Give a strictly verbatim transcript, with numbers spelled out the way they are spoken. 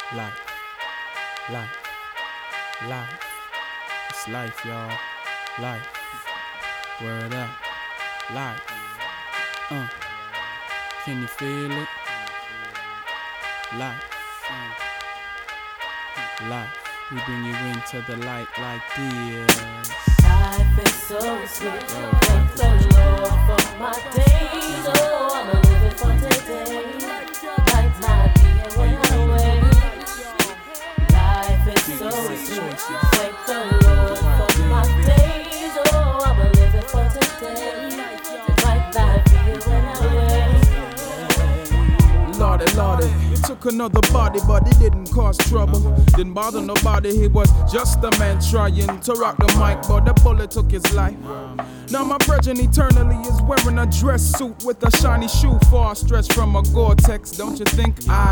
Life, life, life. It's life, y'all. Life. Word up. Life. Uh. Can you feel it? Life. Uh. Life. We bring you into the light like this. Life is so sweet. Thank the Lord for my days. Oh, I'm living for today. Life might be when I wait. Life is so sweet. Thank the Lord for my days. Oh, I'm living for today. Life might be when I wait. Lordy, Lordy, it took another body, but it didn't cause trouble. Didn't bother nobody, he was just a man trying to rock the mic, but the bullet took his life. Now my brethren eternally is wearing a dress suit with a shiny shoe, far stretched from a Gore-Tex. Don't you think I